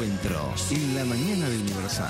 Encuentro, en la mañana del Universal.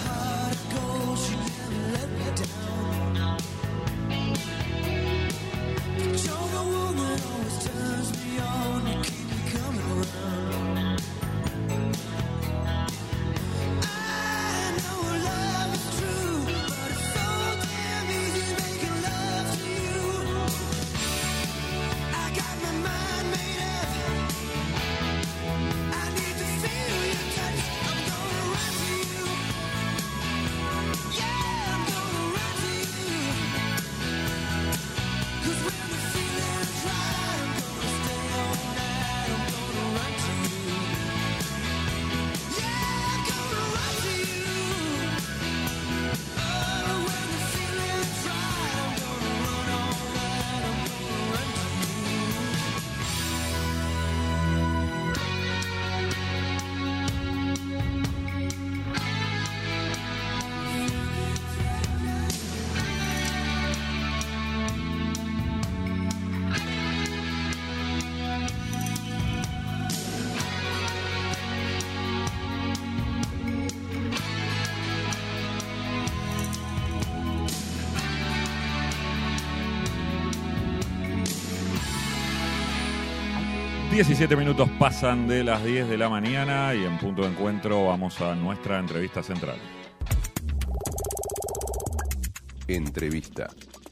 ...17 minutos pasan de las 10 de la mañana... ...y en Punto de Encuentro vamos a nuestra entrevista central. Entrevista.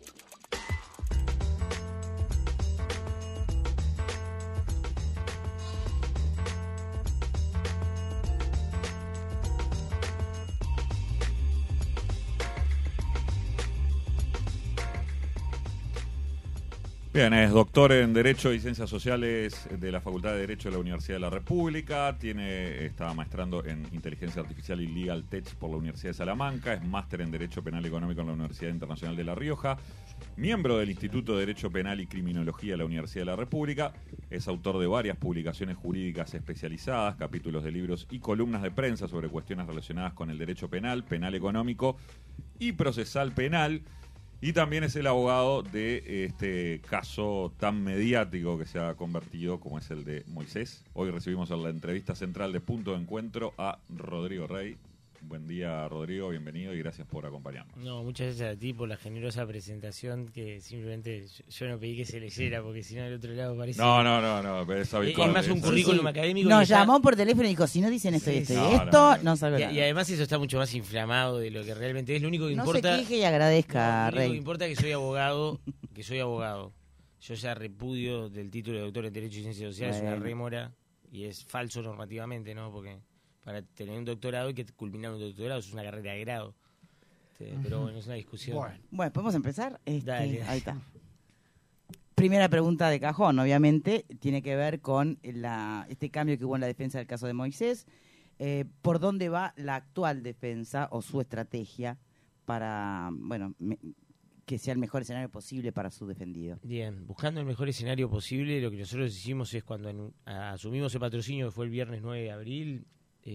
Bien, es doctor en Derecho y Ciencias Sociales de la Facultad de Derecho de la Universidad de la República. Está maestrando en Inteligencia Artificial y Legal Tech por la Universidad de Salamanca. Es máster en Derecho Penal Económico en la Universidad Internacional de La Rioja. Miembro del Instituto de Derecho Penal y Criminología de la Universidad de la República. Es autor de varias publicaciones jurídicas especializadas, capítulos de libros y columnas de prensa sobre cuestiones relacionadas con el derecho penal, penal económico y procesal penal. Y también es el abogado de este caso tan mediático que se ha convertido como es el de Moisés. Hoy recibimos en la entrevista central de Punto de Encuentro a Rodrigo Rey. Buen día, Rodrigo, bienvenido y gracias por acompañarnos. No, muchas gracias a ti por la generosa presentación que simplemente yo no pedí que se leyera porque si no del otro lado parece... No, pero es habitual. Es más un currículum académico. Nos llamó por teléfono y dijo, si no dicen esto y esto y esto, no sabe nada. Y además eso está mucho más inflamado de lo que realmente es. Lo único que importa... No se queje y agradezca, Rey. Lo único que importa es que soy abogado. Yo ya repudio del título de doctor en Derecho y Ciencias Sociales, es una rémora y es falso normativamente, ¿no? Porque... para tener un doctorado hay que culminar un doctorado, es una carrera de grado. Pero bueno, es una discusión. Bueno, ¿podemos empezar? Dale. Ahí está. Primera pregunta de cajón, obviamente, tiene que ver con este cambio que hubo en la defensa del caso de Moisés. ¿Por dónde va la actual defensa o su estrategia para, que sea el mejor escenario posible para su defendido? Bien, buscando el mejor escenario posible, lo que nosotros hicimos es cuando asumimos el patrocinio, que fue el viernes 9 de abril,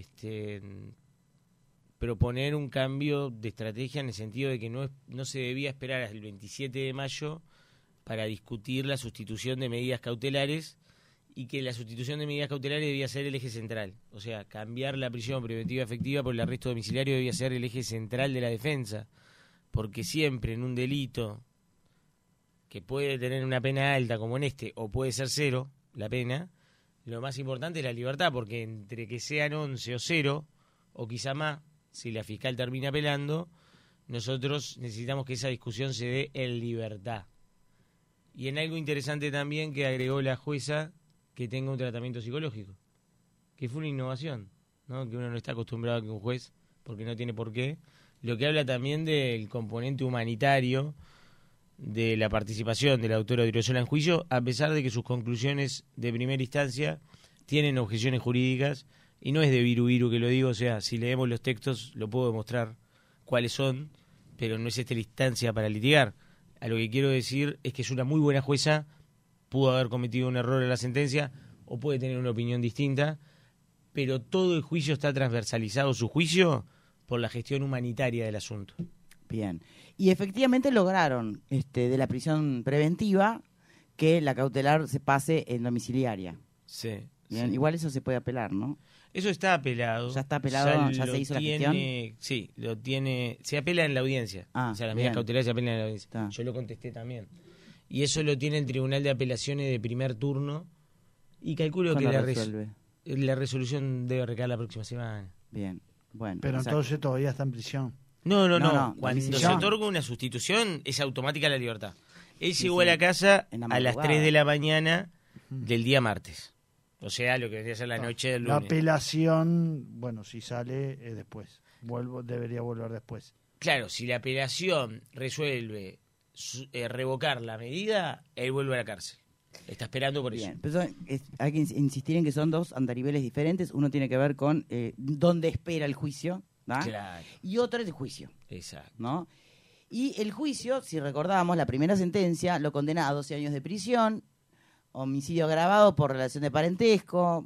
proponer un cambio de estrategia en el sentido de que no se debía esperar hasta el 27 de mayo para discutir la sustitución de medidas cautelares y que la sustitución de medidas cautelares debía ser el eje central. O sea, cambiar la prisión preventiva efectiva por el arresto domiciliario debía ser el eje central de la defensa, porque siempre en un delito que puede tener una pena alta como en este, o puede ser cero la pena, lo más importante es la libertad, porque entre que sean 11 o 0, o quizá más, si la fiscal termina apelando, nosotros necesitamos que esa discusión se dé en libertad. Y en algo interesante también que agregó la jueza, que tenga un tratamiento psicológico, que fue una innovación, ¿no? Que uno no está acostumbrado a que un juez, porque no tiene por qué, lo que habla también del componente humanitario de la participación de la autora Odriozola en juicio, a pesar de que sus conclusiones de primera instancia tienen objeciones jurídicas, y no es de viru que lo digo, o sea, si leemos los textos lo puedo demostrar cuáles son, pero no es esta la instancia para litigar. A lo que quiero decir es que es una muy buena jueza, pudo haber cometido un error en la sentencia, o puede tener una opinión distinta, pero todo el juicio está transversalizado, su juicio, por la gestión humanitaria del asunto. Bien. Y efectivamente lograron de la prisión preventiva que la cautelar se pase en domiciliaria. Sí. Bien. Sí. Igual eso se puede apelar, ¿no? Eso está apelado. ¿Ya está apelado? ¿Ya lo se hizo la tiene, gestión? Sí, lo tiene. Se apela en la audiencia. Ah, o sea, las bien. medidas cautelares se apelan en la audiencia. Está. Yo lo contesté también. Y eso lo tiene el Tribunal de Apelaciones de primer turno. Y calculo que ¿Cuándo resuelve? la resolución debe recaer la próxima semana. Bien, bueno. Pero o sea, entonces todavía está en prisión. No. No, Cuando se decisión. otorga una sustitución, es automática la libertad. Él Sí, llegó sí. a la casa En la a las madrugada. 3 de la mañana del día martes. O sea, lo que debería ser la noche del La lunes. apelación, bueno, si sale después. Debería volver después. Claro, si la apelación resuelve revocar la medida, él vuelve a la cárcel. Está esperando por bien. eso. Pero hay que insistir en que son dos andariveles diferentes. Uno tiene que ver con dónde espera el juicio, ¿no? Claro, Y otro es el juicio, exacto. ¿no? Y el juicio, si recordamos, la primera sentencia lo condena a 12 años de prisión, homicidio agravado por relación de parentesco,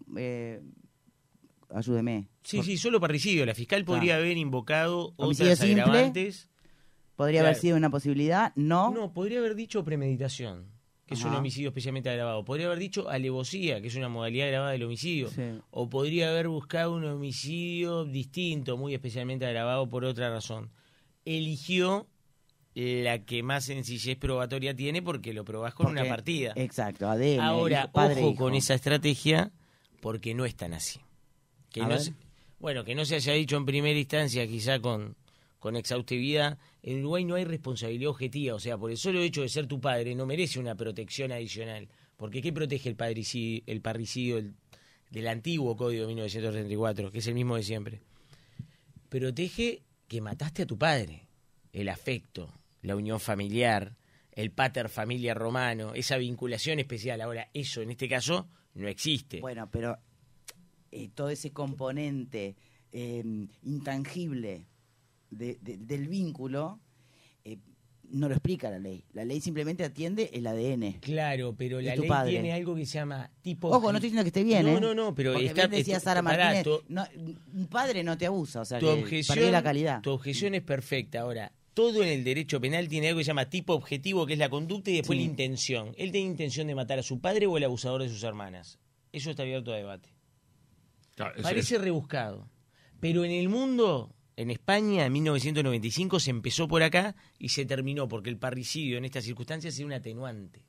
ayúdeme. Sí, solo parricidio. La fiscal podría haber invocado Homicidio otras simple. agravantes. Podría haber Claro. sido una posibilidad, no. No, podría haber dicho premeditación, que es un Ajá. homicidio especialmente agravado. Podría haber dicho alevosía, que es una modalidad agravada del homicidio. Sí. O podría haber buscado un homicidio distinto, muy especialmente agravado por otra razón. Eligió la que más sencillez probatoria tiene porque lo probás con una Porque- partida. Exacto, ADN. Ahora, hijo, padre, ojo hijo. con esa estrategia porque no es tan así. Que A no ver. que no se haya dicho en primera instancia, quizá con exhaustividad, en Uruguay no hay responsabilidad objetiva. O sea, por el solo hecho de ser tu padre no merece una protección adicional. Porque ¿qué protege el parricidio del antiguo Código de 1934, que es el mismo de siempre? Protege que mataste a tu padre. El afecto, la unión familiar, el pater familia romano, esa vinculación especial. Ahora, eso en este caso no existe. Bueno, pero todo ese componente intangible del vínculo no lo explica la ley. La ley simplemente atiende el ADN. Claro, pero de la tu ley padre. tiene algo que se llama tipo... Ojo, no estoy diciendo que esté bien, ¿eh? No, pero Porque está... bien decía Sara pará, Martínez, tu- no, un padre no te abusa, o sea, tu que objeción, perdió la calidad. Tu objeción es perfecta. Ahora, todo en el derecho penal tiene algo que se llama tipo objetivo, que es la conducta, y después Sí. la intención. ¿Él tenía intención de matar a su padre o el abusador de sus hermanas? Eso está abierto a debate. Claro, Parece rebuscado. Pero en el mundo, en España, en 1995, se empezó por acá y se terminó, porque el parricidio en estas circunstancias es un atenuante.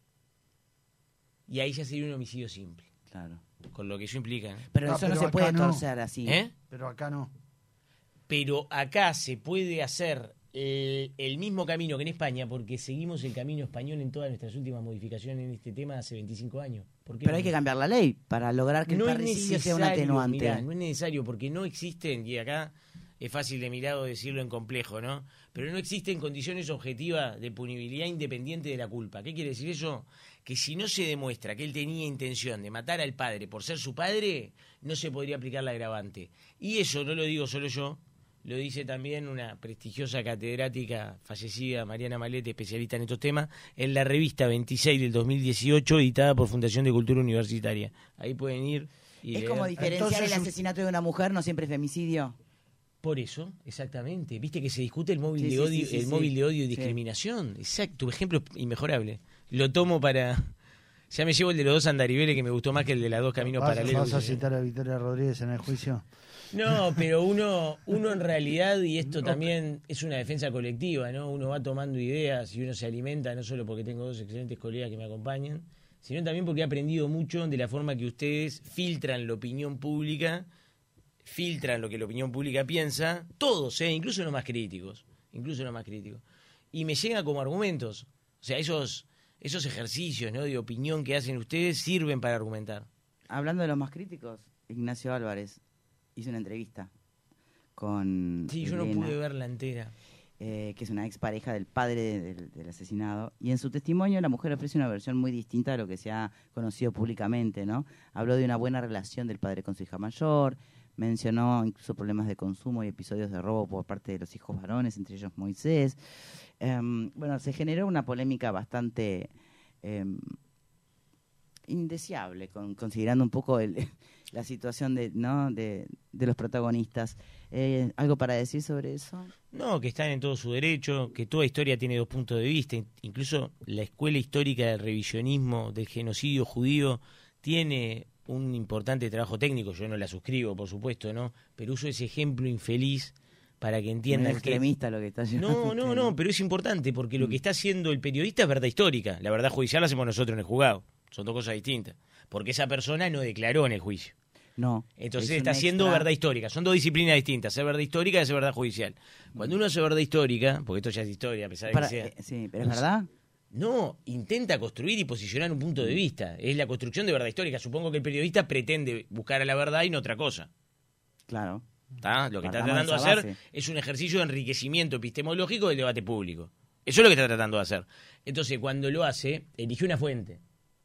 Y ahí ya sería un homicidio simple, Claro. con lo que eso implica, ¿no? Pero Ah, eso no pero se acá puede no. torcer así. Pero acá no. Pero acá se puede hacer el mismo camino que en España, porque seguimos el camino español en todas nuestras últimas modificaciones en este tema hace 25 años. ¿Por qué Pero no? hay que cambiar la ley para lograr que No el es parricidio sea un necesario, atenuante. mirá, no es necesario, porque no existen, y acá es fácil de mirado decirlo en complejo, ¿no? Pero no existen condiciones objetivas de punibilidad independiente de la culpa. ¿Qué quiere decir eso? Que si no se demuestra que él tenía intención de matar al padre por ser su padre, no se podría aplicar la agravante. Y eso no lo digo solo yo, lo dice también una prestigiosa catedrática fallecida, Mariana Malete, especialista en estos temas, en la revista 26 del 2018, editada por Fundación de Cultura Universitaria. Ahí pueden ir y Es leer. como diferenciar Entonces, el asesinato de una mujer, no siempre es femicidio. Por eso, exactamente. Viste que se discute el móvil Sí, de sí, odio, sí, el sí. móvil de odio y Sí. discriminación. Exacto, tu ejemplo es inmejorable. Lo tomo para... Ya me llevo el de los dos andariveles que me gustó más que el de los dos caminos paralelos. ¿Vas a citar a Victoria Rodríguez en el juicio? No, pero uno en realidad, y esto también es una defensa colectiva, ¿no? Uno va tomando ideas y uno se alimenta, no solo porque tengo dos excelentes colegas que me acompañan, sino también porque he aprendido mucho de la forma que ustedes filtran la opinión pública, filtran lo que la opinión pública piensa, todos, incluso los más críticos, y me llegan como argumentos. O sea, esos ejercicios, ¿no?, de opinión que hacen ustedes sirven para argumentar. Hablando de los más críticos, Ignacio Álvarez hizo una entrevista con Sí, yo no Elena, pude verla entera. que es una expareja del padre del asesinado, y en su testimonio la mujer ofrece una versión muy distinta a lo que se ha conocido públicamente, ¿no? Habló de una buena relación del padre con su hija mayor, mencionó incluso problemas de consumo y episodios de robo por parte de los hijos varones, entre ellos Moisés. Bueno, se generó una polémica bastante indeseable, considerando un poco la situación de los protagonistas. ¿Algo para decir sobre eso? No, que están en todo su derecho, que toda historia tiene dos puntos de vista, incluso la escuela histórica del revisionismo, del genocidio judío, tiene un importante trabajo técnico, yo no la suscribo, por supuesto, ¿no? Pero uso ese ejemplo infeliz para que entiendan es extremista lo que está haciendo. No, pero es importante porque lo que está haciendo el periodista es verdad histórica. La verdad judicial la hacemos nosotros en el juzgado. Son dos cosas distintas. Porque esa persona no declaró en el juicio. No. Entonces es está haciendo verdad histórica. Son dos disciplinas distintas, hacer verdad histórica y hacer verdad judicial. Cuando uno hace verdad histórica, porque esto ya es historia, a pesar de que sea... Sí, pero es verdad. No, intenta construir y posicionar un punto de vista. Es la construcción de verdad histórica. Supongo que el periodista pretende buscar a la verdad y no otra cosa. Claro. ¿Tá? Lo que está Partamos tratando de de esa hacer base. es un ejercicio de enriquecimiento epistemológico del debate público. Eso es lo que está tratando de hacer. Entonces, cuando lo hace, elige una fuente,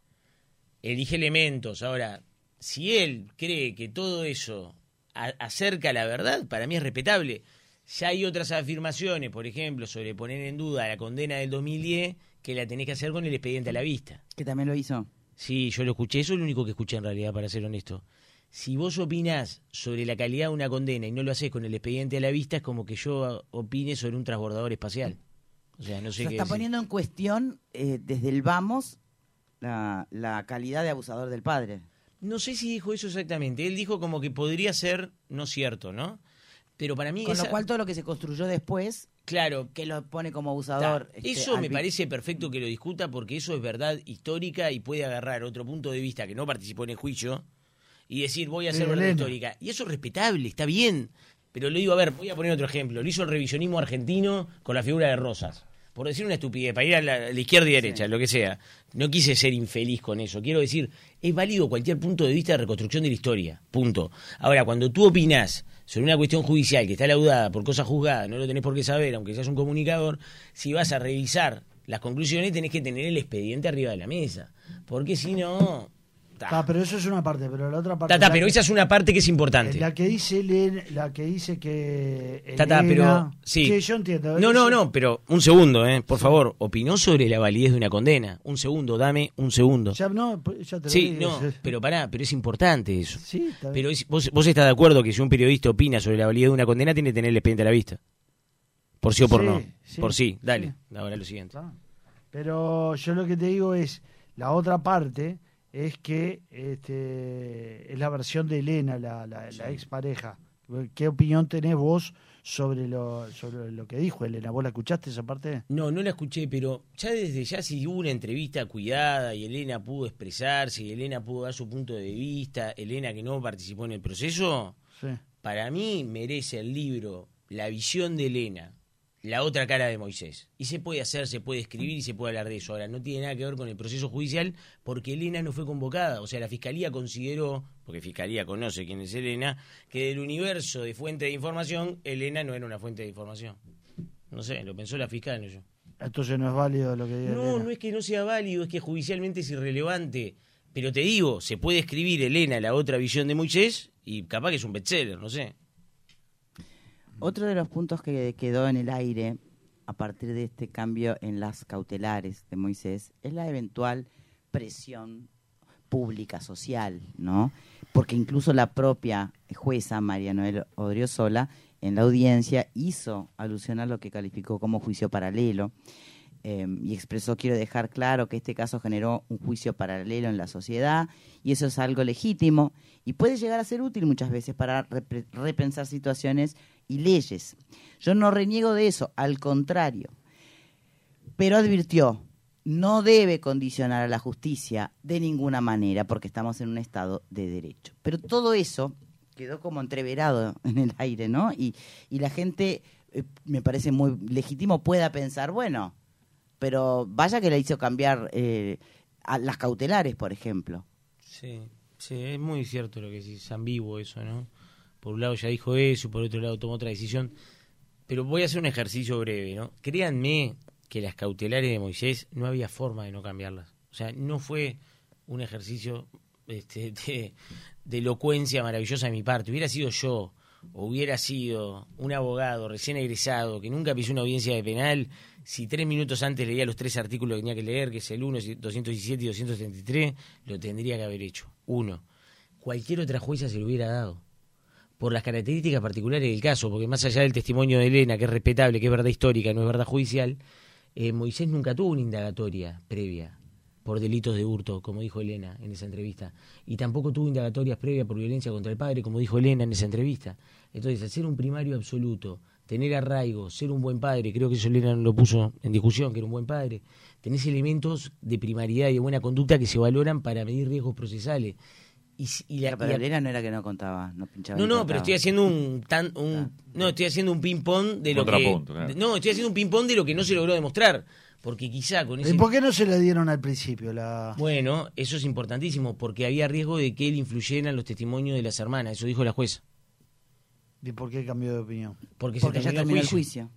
elige elementos. Ahora, si él cree que todo eso acerca a la verdad, para mí es respetable. Ya hay otras afirmaciones, por ejemplo, sobre poner en duda la condena del 2010, que la tenés que hacer con el expediente a la vista. Que también lo hizo. Sí, yo lo escuché, eso es lo único que escuché en realidad, para ser honesto. Si vos opinás sobre la calidad de una condena y no lo haces con el expediente a la vista, es como que yo opine sobre un transbordador espacial. O sea, no sé Se qué está decir. poniendo en cuestión desde el vamos la calidad de abusador del padre. No sé si dijo eso exactamente. Él dijo como que podría ser no cierto, ¿no? Pero para mí... Con lo cual todo lo que se construyó después, Claro, que lo pone como abusador. eso me parece perfecto que lo discuta porque eso es verdad histórica y puede agarrar otro punto de vista que no participó en el juicio y decir voy a hacer verdad Elena. histórica. Y eso es respetable, está bien. Pero le digo, a ver, voy a poner otro ejemplo. Lo hizo el revisionismo argentino con la figura de Rosas. Por decir una estupidez, para ir a la izquierda y derecha, lo que sea. No quise ser infeliz con eso. Quiero decir, es válido cualquier punto de vista de reconstrucción de la historia. Punto. Ahora, cuando tú opinás sobre una cuestión judicial que está laudada por cosas juzgadas, no lo tenés por qué saber, aunque seas un comunicador, si vas a revisar las conclusiones tenés que tener el expediente arriba de la mesa. Porque si no... Pero eso es una parte, pero la otra parte... pero esa es una parte que es importante. La que dice la que dice que Tata, Elena- pero sí. yo entiendo. No, pero un segundo, por favor. ¿Opinó sobre la validez de una condena? Un segundo, dame un segundo. Ya, no, ya te lo Sí, dije. no, pero pará, pero es importante eso. Sí, está bien. Pero vos estás de acuerdo que si un periodista opina sobre la validez de una condena tiene que tener el expediente a la vista. Por sí o por Sí, no. sí, Por sí, dale. sí. Ahora lo siguiente. Pero yo lo que te digo es, la otra parte es que es la versión de Elena, la expareja. ¿Qué opinión tenés vos sobre lo que dijo Elena? ¿Vos la escuchaste esa parte? No la escuché, pero desde ya si hubo una entrevista cuidada y Elena pudo expresarse, y Elena pudo dar su punto de vista, Elena que no participó en el proceso, Sí. para mí merece el libro La visión de Elena, la otra cara de Moisés. Y se puede hacer, se puede escribir y se puede hablar de eso. Ahora, no tiene nada que ver con el proceso judicial porque Elena no fue convocada. O sea, la Fiscalía consideró, porque Fiscalía conoce quién es Elena, que del universo de fuentes de información, Elena no era una fuente de información. No sé, lo pensó la fiscal, no yo. Entonces no es válido lo que diga No, Elena. no es que no sea válido, es que judicialmente es irrelevante. Pero te digo, se puede escribir Elena, la otra visión de Moisés, y capaz que es un bestseller, no sé. Otro de los puntos que quedó en el aire a partir de este cambio en las cautelares de Moisés es la eventual presión pública, social, ¿no? Porque incluso la propia jueza María Noel Odriozola en la audiencia hizo alusión a lo que calificó como juicio paralelo y expresó: quiero dejar claro que este caso generó un juicio paralelo en la sociedad y eso es algo legítimo y puede llegar a ser útil muchas veces para repensar situaciones y leyes. Yo no reniego de eso, al contrario, pero advirtió: no debe condicionar a la justicia de ninguna manera porque estamos en un estado de derecho. Pero todo eso quedó como entreverado en el aire, ¿no? Y la gente, me parece muy legítimo, pueda pensar, bueno, pero vaya que le hizo cambiar a las cautelares, por ejemplo. Sí, es muy cierto lo que decís, es ambiguo eso, ¿no? Por un lado ya dijo eso, por otro lado tomó otra decisión. Pero voy a hacer un ejercicio breve, ¿no? Créanme que las cautelares de Moisés no había forma de no cambiarlas. O sea, no fue un ejercicio de elocuencia maravillosa de mi parte. Hubiera sido yo, o hubiera sido un abogado recién egresado que nunca pisó una audiencia de penal, si 3 minutos antes leía los 3 artículos que tenía que leer, que es el 1, 217 y 233, lo tendría que haber hecho. 1. Cualquier otra jueza se lo hubiera dado, por las características particulares del caso, porque más allá del testimonio de Elena, que es respetable, que es verdad histórica, no es verdad judicial, Moisés nunca tuvo una indagatoria previa. por delitos de hurto, como dijo Elena en esa entrevista. Y tampoco tuvo indagatorias previas por violencia contra el padre, como dijo Elena en esa entrevista. Entonces, al ser un primario absoluto, tener arraigo, ser un buen padre, creo que eso Elena lo puso en discusión, que era un buen padre, tenés elementos de primariedad y de buena conducta que se valoran para medir riesgos procesales. Pero Elena no era que no contaba, no pinchaba. No, pero estoy haciendo estoy haciendo un ping-pong de lo que... Claro. No, estoy haciendo un ping-pong de lo que no se logró demostrar. Porque quizá con ese... ¿Y por qué no se le dieron al principio? Bueno, eso es importantísimo, porque había riesgo de que él influyera en los testimonios de las hermanas, eso dijo la jueza. ¿Y por qué cambió de opinión? Porque ya terminó el juicio.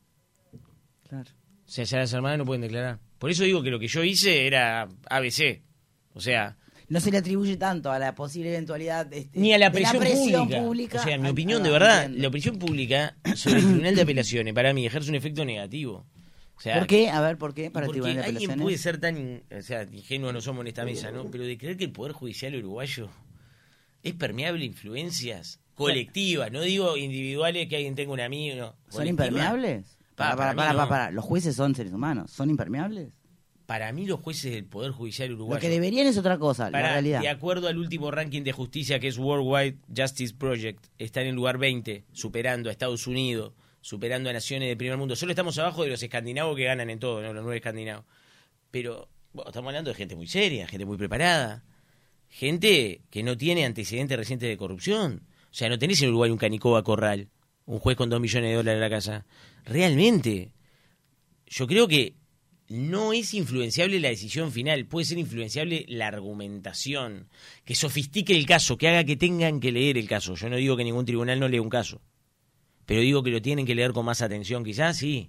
Claro. O sea, ya las hermanas no pueden declarar. Por eso digo que lo que yo hice era ABC. O sea... No se le atribuye tanto a la posible eventualidad ni a la de presión pública. O sea, en mi opinión, de verdad, entiendo. La presión pública sobre el Tribunal de Apelaciones, para mí, ejerce un efecto negativo. O sea, ¿por qué? A ver, ¿por qué? Para el Tribunal de Apelaciones. Alguien puede ser tan ingenuo, no somos en esta mesa, ¿no? Pero de creer que el Poder Judicial uruguayo es permeable a influencias colectivas, no digo individuales, que alguien tenga un amigo. No. ¿Son impermeables? Para. Los jueces son seres humanos. ¿Son impermeables? Para mí los jueces del Poder Judicial uruguayo... Lo que deberían es otra cosa, la realidad. De acuerdo al último ranking de justicia, que es Worldwide Justice Project, está en el lugar 20, superando a Estados Unidos, superando a naciones del primer mundo. Solo estamos abajo de los escandinavos que ganan en todo, ¿no? Los 9 escandinavos. Pero bueno, estamos hablando de gente muy seria, gente muy preparada, gente que no tiene antecedentes recientes de corrupción. O sea, no tenés en Uruguay un Canicoba Corral, un juez con $2 millones en la casa. Realmente, yo creo que no es influenciable la decisión final, puede ser influenciable la argumentación, que sofistique el caso, que haga que tengan que leer el caso. Yo no digo que ningún tribunal no lea un caso, pero digo que lo tienen que leer con más atención, quizás sí.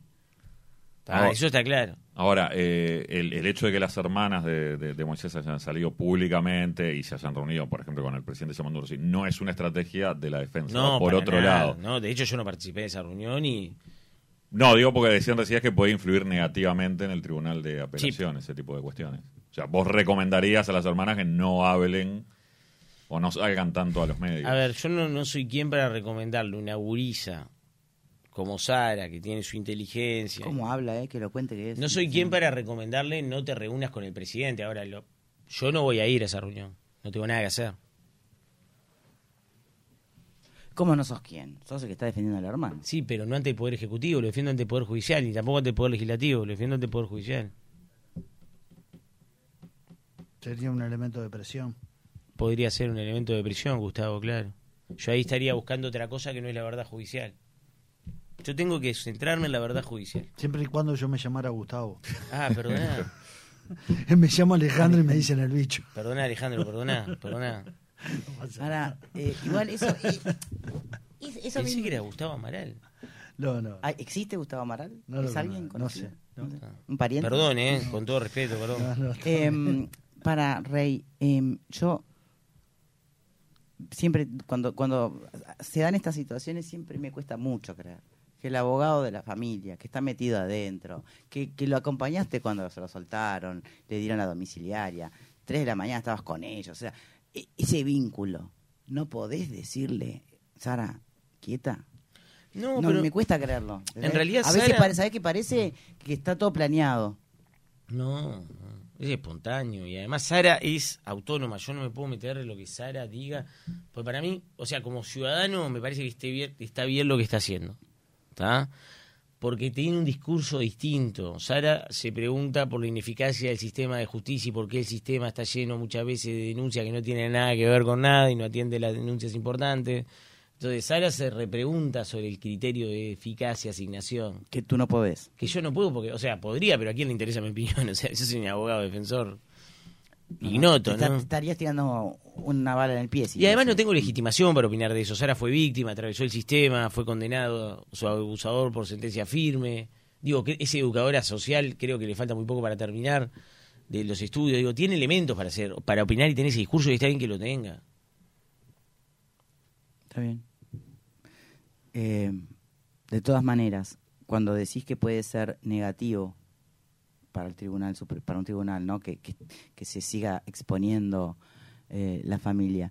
Eso está claro. Ahora, el hecho de que las hermanas de Moisés hayan salido públicamente y se hayan reunido, por ejemplo, con el presidente Samanduro, no es una estrategia de la defensa. No, por otro nada. lado. No, de hecho yo no participé de esa reunión y... No, digo porque decían que puede influir negativamente en el Tribunal de Apelaciones, ese tipo de cuestiones. O sea, vos recomendarías a las hermanas que no hablen o no salgan tanto a los medios. A ver, yo no soy quien para recomendarle una gurisa como Sara, que tiene su inteligencia. ¿Cómo habla, que lo cuente que es? No soy quien para recomendarle no te reúnas con el presidente. Ahora, yo no voy a ir a esa reunión. No tengo nada que hacer. ¿Cómo no sos quién? Sos el que está defendiendo a la hermana. Sí, pero no ante el Poder Ejecutivo, lo defiendo ante el Poder Judicial, y tampoco ante el Poder Legislativo, lo defiendo ante el Poder Judicial. Sería un elemento de presión. Podría ser un elemento de presión, Gustavo, claro. Yo ahí estaría buscando otra cosa que no es la verdad judicial. Yo tengo que centrarme en la verdad judicial. Siempre y cuando yo me llamara Gustavo. Ah, perdoná. Me llamo Alejandro y me dicen el bicho. Perdoná, Alejandro, perdoná. Ahora, igual eso Pensé que era Gustavo Amaral. No. ¿Existe Gustavo Amaral? No, ¿Es alguien conocido? No sé. ¿Un pariente? Perdón, con todo respeto, perdón. Para Rey, yo siempre, cuando se dan estas situaciones, siempre me cuesta mucho creer que el abogado de la familia, que está metido adentro, que lo acompañaste cuando se lo soltaron, le dieron la domiciliaria, 3 de la mañana estabas con ellos, o sea, ese vínculo, no podés decirle, Sara, quieta. No, pero me cuesta creerlo. En realidad, a veces Sara... ¿sabés qué parece? Que está todo planeado. No, es espontáneo. Y además Sara es autónoma. Yo no me puedo meter en lo que Sara diga. Pues para mí, o sea, como ciudadano, me parece que está bien lo que está haciendo. ¿Está? Porque tiene un discurso distinto. Sara se pregunta por la ineficacia del sistema de justicia y por qué el sistema está lleno muchas veces de denuncias que no tienen nada que ver con nada y no atiende las denuncias importantes. Entonces Sara se repregunta sobre el criterio de eficacia, asignación. Que tú no podés. Que yo no puedo, porque, o sea, podría, pero ¿a quién le interesa mi opinión? O sea, yo soy un abogado defensor ignoto, ¿no? Estarías tirando una bala en el pie. Y además no tengo legitimación para opinar de eso. Sara fue víctima, atravesó el sistema, fue condenado su abusador por sentencia firme. Digo, que es educadora social, creo que le falta muy poco para terminar de los estudios. Digo, tiene elementos para opinar y tener ese discurso y está bien que lo tenga. Está bien. De todas maneras, cuando decís que puede ser negativo para el tribunal, para un tribunal, ¿no? Que se siga exponiendo la familia,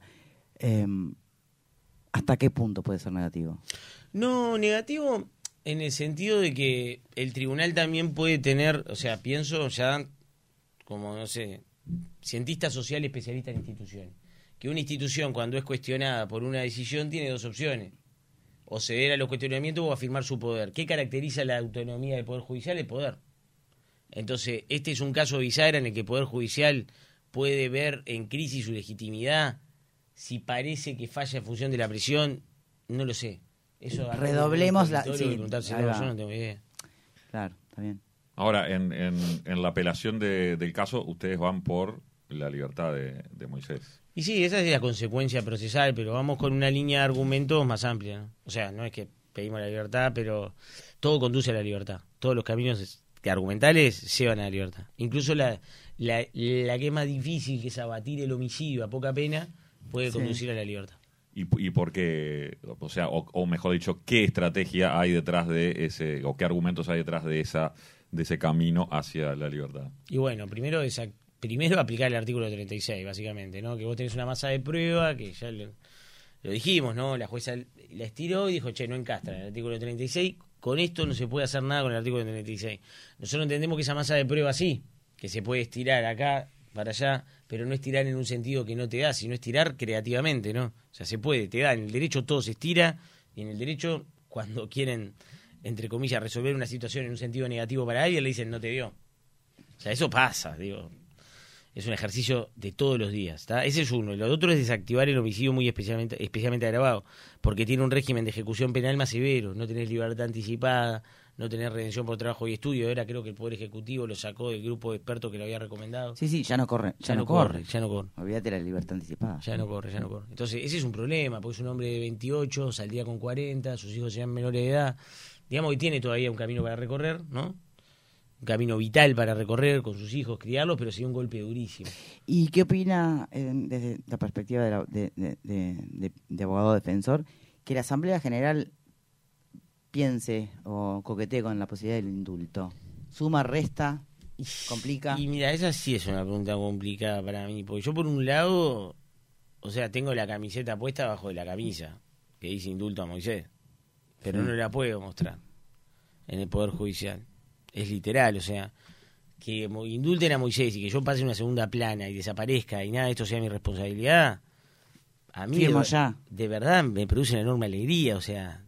¿hasta qué punto puede ser negativo? No, negativo en el sentido de que el tribunal también puede tener, o sea, pienso ya como, no sé, cientista social especialista en instituciones. Que una institución, cuando es cuestionada por una decisión, tiene dos opciones: o ceder a los cuestionamientos o afirmar su poder. ¿Qué caracteriza la autonomía del Poder Judicial? El poder. Entonces, este es un caso bisagra en el que el Poder Judicial puede ver en crisis su legitimidad. Si parece que falla en función de la prisión, no lo sé. Eso Redoblemos la... Sí, yo no tengo idea. Claro, está bien. Ahora, en la apelación del caso, ustedes van por la libertad de Moisés. Y sí, esa es la consecuencia procesal, pero vamos con una línea de argumentos más amplia, ¿no? O sea, no es que pedimos la libertad, pero todo conduce a la libertad. Todos los caminos argumentales llevan a la libertad. Incluso la que es más difícil, que es abatir el homicidio a poca pena, puede conducir a la libertad. ¿Y por qué? O sea, o mejor dicho, ¿qué estrategia hay detrás de ese, o qué argumentos hay detrás de ese camino hacia la libertad? Y bueno, primero aplicar el artículo 36, básicamente, ¿no? Que vos tenés una masa de prueba, que ya lo dijimos, ¿no? La jueza la estiró y dijo, che, no encastra el artículo 36, con esto no se puede hacer nada con el artículo 36. Nosotros entendemos que esa masa de prueba sí, que se puede estirar acá para allá, pero no estirar en un sentido que no te da, sino estirar creativamente, ¿no? O sea, se puede, te da. En el derecho todo se estira, y en el derecho, cuando quieren, entre comillas, resolver una situación en un sentido negativo para alguien, le dicen, no te dio. O sea, eso pasa, digo. Es un ejercicio de todos los días, ¿está? Ese es uno. Y lo otro es desactivar el homicidio muy especialmente agravado, porque tiene un régimen de ejecución penal más severo. No tenés libertad anticipada, no tenés redención por trabajo y estudio. Ahora creo que el Poder Ejecutivo lo sacó del grupo de expertos que lo había recomendado. Sí, ya no corre. Ya no corre. Olvídate de la libertad anticipada. Ya no corre. Entonces, ese es un problema, porque es un hombre de 28, saldría con 40, sus hijos sean menores de edad. Digamos que tiene todavía un camino para recorrer, ¿no? Un camino vital para recorrer con sus hijos, criarlos, pero sería un golpe durísimo. ¿Y qué opina, desde la perspectiva de abogado defensor, que la Asamblea General piense o coquetee con la posibilidad del indulto? ¿Suma, resta, complica? Y mira, esa sí es una pregunta complicada para mí, porque yo por un lado, o sea, tengo la camiseta puesta abajo de la camisa, que dice indulto a Moisés, pero no la puedo mostrar en el Poder Judicial. Es literal, o sea, que indulten a Moisés y que yo pase una segunda plana y desaparezca y nada de esto sea mi responsabilidad, a mí de verdad me produce una enorme alegría, o sea,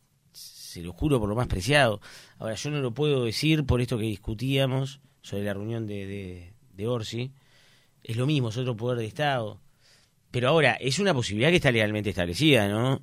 se lo juro por lo más preciado. Ahora, yo no lo puedo decir por esto que discutíamos sobre la reunión de Orsi, es lo mismo, es otro poder de Estado, pero ahora, es una posibilidad que está legalmente establecida, ¿no?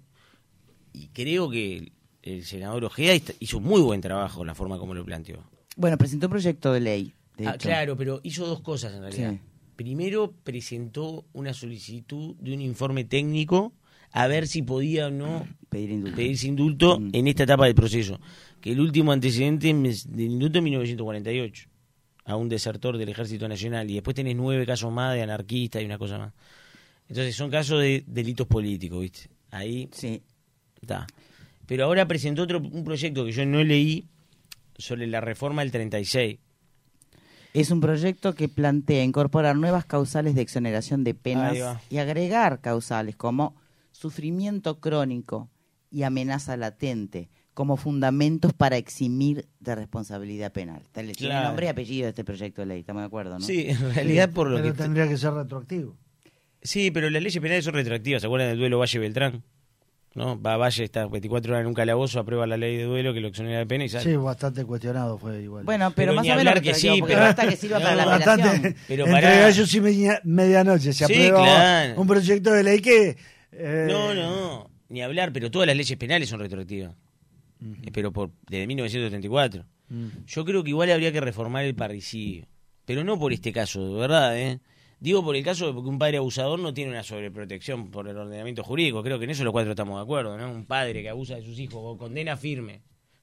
Y creo que el senador Ojeda hizo un muy buen trabajo la forma como lo planteó. Bueno, presentó un proyecto de ley. Claro, pero hizo dos cosas en realidad. Sí. Primero, presentó una solicitud de un informe técnico a ver si podía o no pedirse indulto en esta etapa del proceso. Que el último antecedente del indulto en 1948, a un desertor del Ejército Nacional. Y después tenés 9 casos más de anarquistas y una cosa más. Entonces son casos de delitos políticos, ¿viste? Ahí está. Pero ahora presentó un proyecto que yo no leí sobre la reforma del 36. Es un proyecto que plantea incorporar nuevas causales de exoneración de penas y agregar causales como sufrimiento crónico y amenaza latente como fundamentos para eximir de responsabilidad penal. Tiene nombre y apellido de este proyecto de ley, estamos de acuerdo, ¿no? Sí, en realidad por lo pero tendría que ser retroactivo. Sí, pero las leyes penales son retroactivas. ¿Se acuerdan del duelo Valle-Beltrán? ¿No? Valle está 24 horas en un calabozo, aprueba la ley de duelo que lo exonera de pena y sale. Sí, bastante cuestionado fue igual. Bueno, pero más o menos que sí, pero basta que sirva para la apelación. Pero entre gallos y medianoche se aprueba un proyecto de ley que... No, ni hablar, pero todas las leyes penales son retroactivas. Pero desde 1934. Yo creo que igual habría que reformar el parricidio, pero no por este caso, de verdad, Digo por el caso de porque un padre abusador no tiene una sobreprotección por el ordenamiento jurídico. Creo que en eso los cuatro estamos de acuerdo, ¿no? Un padre que abusa de sus hijos o condena firme,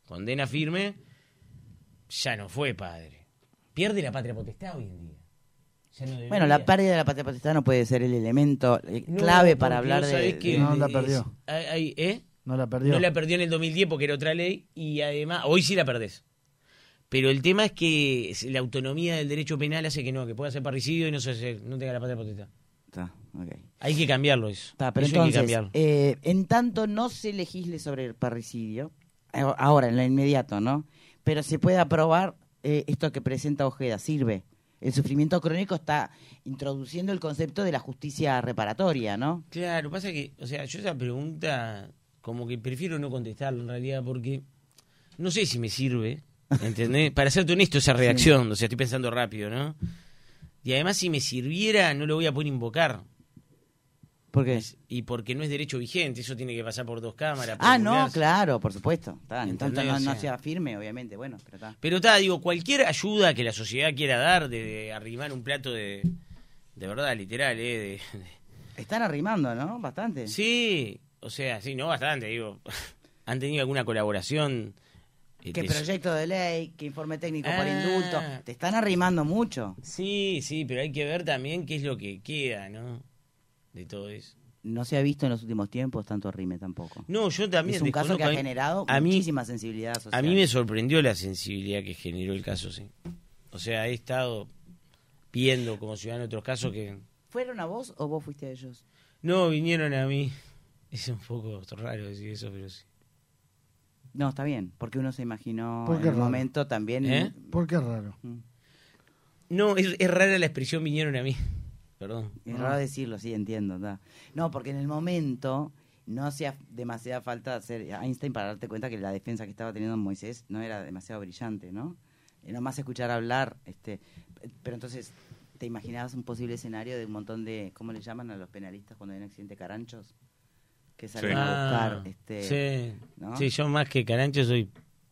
ya no fue padre. Pierde la patria potestad hoy en día. Bueno, la pérdida de la patria potestad no puede ser el elemento clave para hablar de... No la perdió. No la perdió. No la perdió en el 2010 porque era otra ley y además hoy sí la perdés. Pero el tema es que la autonomía del derecho penal hace que pueda ser parricidio y no tenga la patria potestad. Hay que cambiarlo eso. Pero eso entonces, hay que cambiarlo. En tanto no se legisle sobre el parricidio, ahora, en lo inmediato, ¿no? Pero se puede aprobar esto que presenta Ojeda, sirve. el sufrimiento crónico está introduciendo el concepto de la justicia reparatoria, ¿no? Claro, pasa que, o sea, yo esa pregunta como que prefiero no contestarla en realidad porque no sé si me sirve, ¿entendés? Para serte honesto, esa reacción, o sea, estoy pensando rápido, ¿no? Y además si me sirviera no lo voy a poder invocar. ¿Por qué? Y porque no es derecho vigente, eso tiene que pasar por 2 cámaras. No, promulgarse. claro, por supuesto. Entonces no O sea, sea firme, obviamente, bueno, pero está. Pero digo, cualquier ayuda que la sociedad quiera dar, de arrimar un plato de verdad, literal, Están arrimando, ¿no? Bastante. Sí, o sea, sí, no bastante, digo. ¿Han tenido alguna colaboración? ¿Qué proyecto de ley? ¿Qué informe técnico por indulto? Te están arrimando mucho. Sí, pero hay que ver también qué es lo que queda, ¿no? De todo eso. No se ha visto en los últimos tiempos tanto arrime tampoco. No, yo también Es un caso que ha desconozco, generado a mí- muchísima sensibilidad social. A mí me sorprendió la sensibilidad que generó el caso, sí. O sea, he estado viendo como ciudadano otros casos que... ¿Fueron a vos o vos fuiste a ellos? No, vinieron a mí. Es un poco raro decir eso, pero sí. No, está bien, porque uno se imaginó ¿Por en qué el raro? momento también... ¿Eh? ¿Por qué raro? No, es rara la expresión vinieron a mí. Perdón. Es raro decirlo, sí, entiendo. No, porque en el momento no hacía demasiada falta hacer Einstein para darte cuenta que la defensa que estaba teniendo Moisés no era demasiado brillante, ¿no? Nomás escuchar hablar, pero entonces, ¿te imaginabas un posible escenario de un montón de, ¿cómo le llaman a los penalistas cuando hay un accidente, caranchos? Que salen Sí. a buscar, Sí. ¿no? Sí, yo más que carancho soy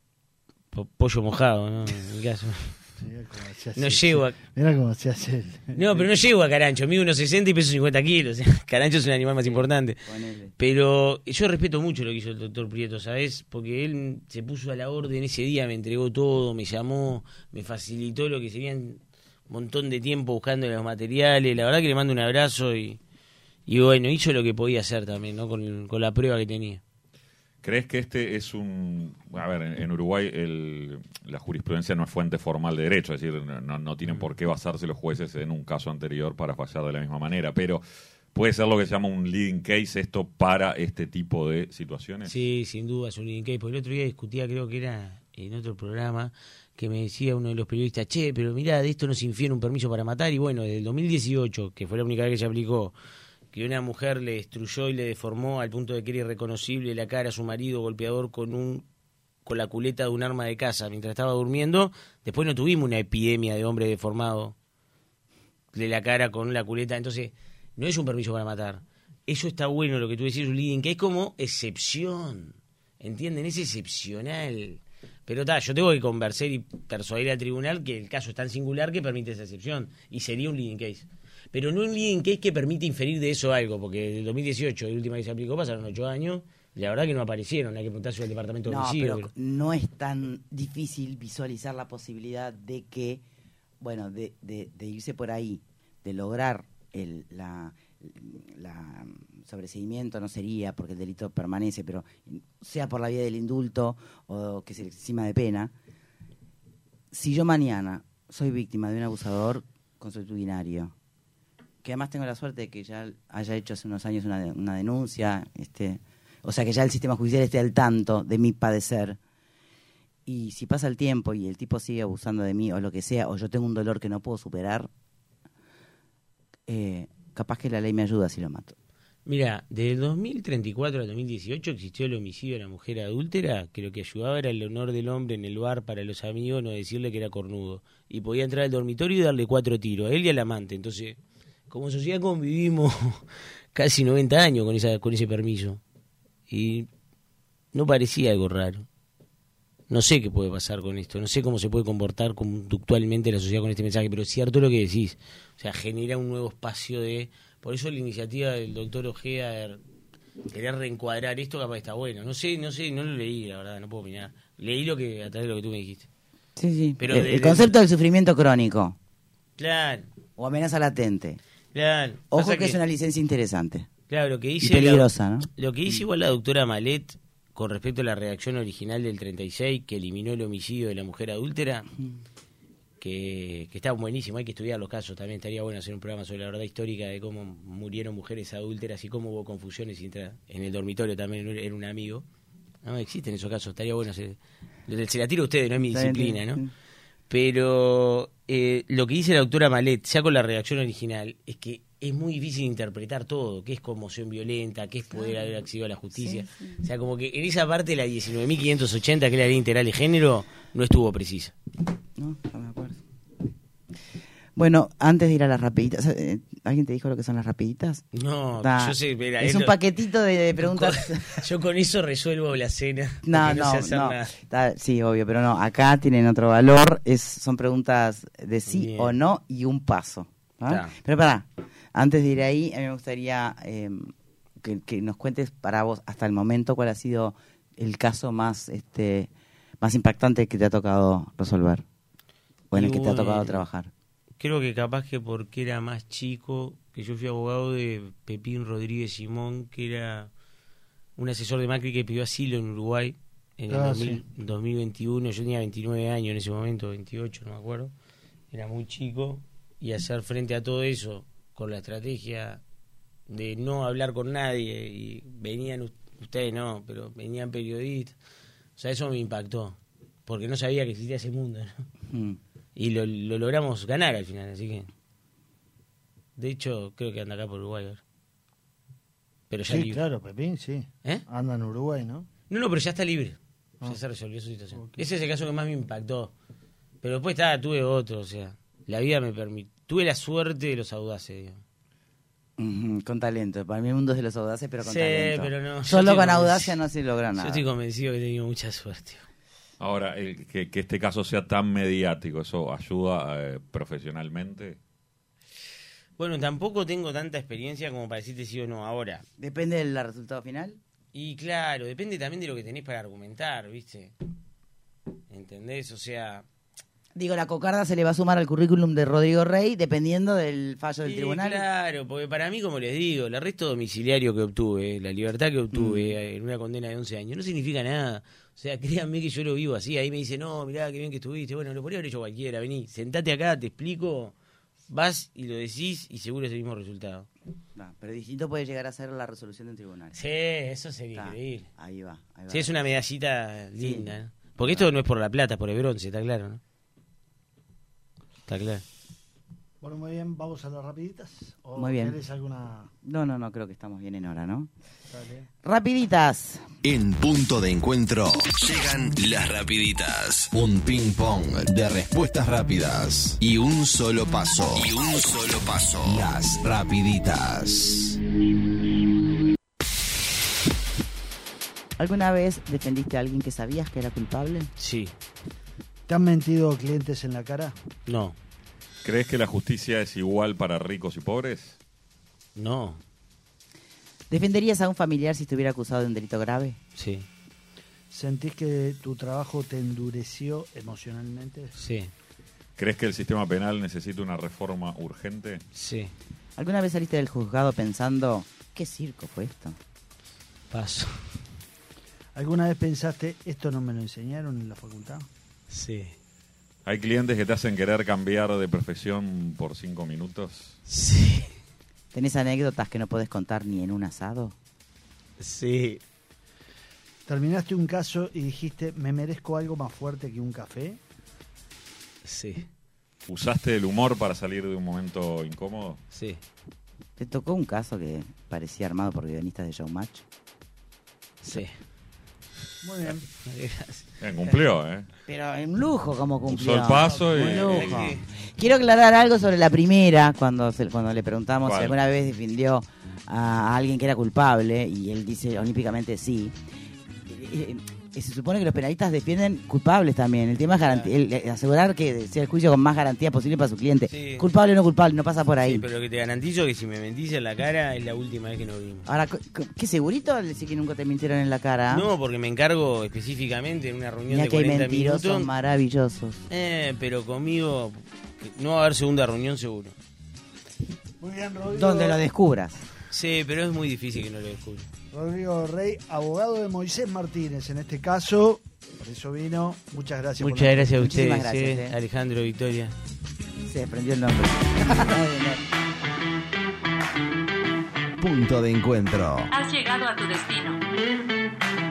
pollo mojado, ¿no? En mi caso. Mirá cómo se hace No el- llego a... Mirá cómo se hace el- No, pero no llego a carancho. Mido unos 60 y peso 50 kilos. Carancho es un animal más importante. Ponele. Pero yo respeto mucho lo que hizo el doctor Prieto, ¿sabes? Porque él se puso a la orden ese día, me entregó todo, me llamó, me facilitó lo que serían un montón de tiempo buscando los materiales. La verdad que le mando un abrazo y bueno, hizo lo que podía hacer también, ¿no? Con la prueba que tenía. ¿Crees que este es un... A ver, en Uruguay la jurisprudencia no es fuente formal de derecho, es decir, no tienen por qué basarse los jueces en un caso anterior para fallar de la misma manera, pero ¿puede ser lo que se llama un leading case esto para este tipo de situaciones? Sí, sin duda es un leading case. Porque el otro día discutía, creo que era en otro programa, que me decía uno de los periodistas, che, pero mirá, de esto no se infiere un permiso para matar. Y bueno, desde el 2018, que fue la única vez que se aplicó, que una mujer le destruyó y le deformó al punto de que era irreconocible la cara a su marido golpeador con la culeta de un arma de caza mientras estaba durmiendo, después no tuvimos una epidemia de hombre deformado de la cara con la culeta. Entonces, no es un permiso para matar. Eso está bueno, lo que tú decís, un leading, que es como excepción. ¿Entienden? Es excepcional. Pero yo tengo que conversar y persuadir al tribunal que el caso es tan singular que permite esa excepción. Y sería un leading case. Pero no un leading case que permite inferir de eso algo, porque desde el 2018, el última vez que se aplicó, pasaron 8 años, y la verdad que no aparecieron, hay que preguntarse al departamento de No, homicidio. pero no es tan difícil visualizar la posibilidad de que, bueno, de irse por ahí, de lograr la sobreseimiento, no sería porque el delito permanece, pero sea por la vía del indulto o que se le exima de pena. Si yo mañana soy víctima de un abusador consuetudinario, que además tengo la suerte de que ya haya hecho hace unos años una denuncia, o sea que ya el sistema judicial esté al tanto de mi padecer, y si pasa el tiempo y el tipo sigue abusando de mí o lo que sea, o yo tengo un dolor que no puedo superar, capaz que la ley me ayuda si lo mato. Mira, desde el 2034 al 2018 existió el homicidio de la mujer adúltera, que lo que ayudaba era el honor del hombre en el bar para los amigos no decirle que era cornudo, y podía entrar al dormitorio y darle 4 tiros, a él y al amante. Entonces, como sociedad convivimos casi 90 años con ese permiso. Y no parecía algo raro. No sé qué puede pasar con esto. No sé cómo se puede comportar conductualmente la sociedad con este mensaje. Pero es cierto lo que decís. O sea, genera un nuevo espacio de... Por eso la iniciativa del doctor Ojeda de querer reencuadrar esto capaz está bueno. No sé, no lo leí, la verdad, no puedo opinar. Leí a través de lo que tú me dijiste. Sí. Pero el concepto del sufrimiento crónico Claro. o amenaza latente. Claro. Ojo Pasa que es una licencia interesante. Claro, lo que Y dice peligrosa, ¿no? Lo que dice igual la doctora Malet con respecto a la redacción original del 36 que eliminó el homicidio de la mujer adúltera, que está buenísimo, hay que estudiar los casos también, estaría bueno hacer un programa sobre la verdad histórica de cómo murieron mujeres adúlteras y cómo hubo confusiones en el dormitorio también era un amigo. No existen esos casos, estaría bueno hacer. Se la tiro a ustedes, no es mi disciplina, ¿no? Pero lo que dice la doctora Malet, ya con la redacción original, es que es muy difícil interpretar todo, qué es conmoción violenta, qué es poder haber accedido a la justicia. Sí. O sea, como que en esa parte la 19.580, que es la ley integral de género, no estuvo precisa. No me acuerdo. Bueno, antes de ir a las rapiditas, ¿alguien te dijo lo que son las rapiditas? No, Nah, yo sé, mira, es un paquetito de preguntas. Yo con eso resuelvo la cena. No, porque sé hacer no. nada. Sí, obvio, pero no. Acá tienen otro valor. Son preguntas de sí Bien. o no y un paso. ¿Ah? Está. Pero pará, antes de ir ahí, a mí me gustaría que nos cuentes para vos hasta el momento cuál ha sido el caso más impactante que te ha tocado resolver o en el que te ha tocado trabajar. Creo que capaz que porque era más chico, que yo fui abogado de Pepín Rodríguez Simón, que era un asesor de Macri que pidió asilo en Uruguay en el 2021. Yo tenía 29 años en ese momento, 28, no me acuerdo. Era muy chico, y hacer frente a todo eso con la estrategia de no hablar con nadie, y venían ustedes no, pero venían periodistas. O sea, eso me impactó, porque no sabía que existía ese mundo, ¿no? Y lo logramos ganar al final, así que... De hecho, creo que anda acá por Uruguay ahora. Pero ya Sí, libre. claro, Pepín, sí. ¿Eh? Anda en Uruguay, ¿no? No, pero ya está libre. Ah. Ya se resolvió su situación. Ok. Ese es el caso que más me impactó. Pero después tuve otro, o sea... La vida me permitió... Tuve la suerte de los audaces, digamos. Con talento. Para mí el mundo es de los audaces, pero con Sí, talento. pero no. yo Solo estoy con convencido- audacia no se logra Yo nada. estoy convencido que he tenido mucha suerte. Ahora, que este caso sea tan mediático, ¿eso ayuda profesionalmente? Bueno, tampoco tengo tanta experiencia como para decirte sí o no ahora. Depende del resultado final. Y claro, depende también de lo que tenés para argumentar, ¿viste? ¿Entendés? O sea... Digo, la cocarda se le va a sumar al currículum de Rodrigo Rey dependiendo del fallo del Sí, tribunal. claro, porque para mí, como les digo, el arresto domiciliario que obtuve, la libertad que obtuve en una condena de 11 años, no significa nada. O sea, créanme que yo lo vivo así. Ahí me dice, no, mirá, qué bien que estuviste. Bueno, lo podría haber hecho cualquiera. Vení, sentate acá, te explico, vas y lo decís y seguro es el mismo resultado. No, pero distinto puede llegar a ser la resolución del tribunal. Sí, eso sería Está, increíble. ahí va. Sí, es una medallita linda, ¿no? Porque esto no es por la plata, es por el bronce, está claro, ¿no? Está claro. Bueno, muy bien, vamos a las rapiditas. ¿O Muy bien. ¿Querés alguna...? No, creo que estamos bien en hora, ¿no? Dale. Rapiditas. En Punto de Encuentro llegan las rapiditas. Un ping pong de respuestas rápidas y un solo paso. Las rapiditas. ¿Alguna vez defendiste a alguien que sabías que era culpable? Sí, ¿Te han mentido clientes en la cara? no, ¿Crees que la justicia es igual para ricos y pobres? no, ¿Defenderías a un familiar si estuviera acusado de un delito grave? sí, ¿Sentís que tu trabajo te endureció emocionalmente? sí, ¿Crees que el sistema penal necesita una reforma urgente? sí. ¿Alguna vez saliste del juzgado pensando, qué circo fue esto? Paso. ¿Alguna vez pensaste, esto no me lo enseñaron en la facultad? Sí, ¿Hay clientes que te hacen querer cambiar de profesión por 5 minutos? sí, ¿Tenés anécdotas que no podés contar ni en un asado? sí. ¿Terminaste un caso y dijiste, me merezco algo más fuerte que un café? Sí, ¿Usaste el humor para salir de un momento incómodo? sí. ¿Te tocó un caso que parecía armado por guionistas de Showmatch? Sí. Muy bien. Gracias. Bien, cumplió, ¿eh? Pero en lujo como cumplió. Usó el paso y... Un lujo. Quiero aclarar algo sobre la primera, cuando le preguntamos ¿Cuál? si alguna vez defendió a alguien que era culpable, y él dice olímpicamente sí. Se supone que los penalistas defienden culpables también. El tema es asegurar que sea el juicio con más garantía posible para su cliente. Sí. Culpable o no culpable, no pasa por ahí. Sí, pero lo que te garantizo es que si me mentís en la cara es la última vez que nos vimos. Ahora, ¿qué segurito decir que nunca te mintieron en la cara? No, porque me encargo específicamente en una reunión Mira de que hay 40 mentirosos minutos. maravillosos. Pero conmigo no va a haber segunda reunión seguro. Muy bien, Rodrigo. Donde lo descubras. Sí, pero es muy difícil que no lo descubra. Rodrigo Rey, abogado de Moisés Martínez, en este caso, por eso vino. Muchas gracias. por Muchas la- gracias a Muchísimas ustedes, gracias, Alejandro, Victoria. Se desprendió el nombre. Punto de Encuentro. Has llegado a tu destino.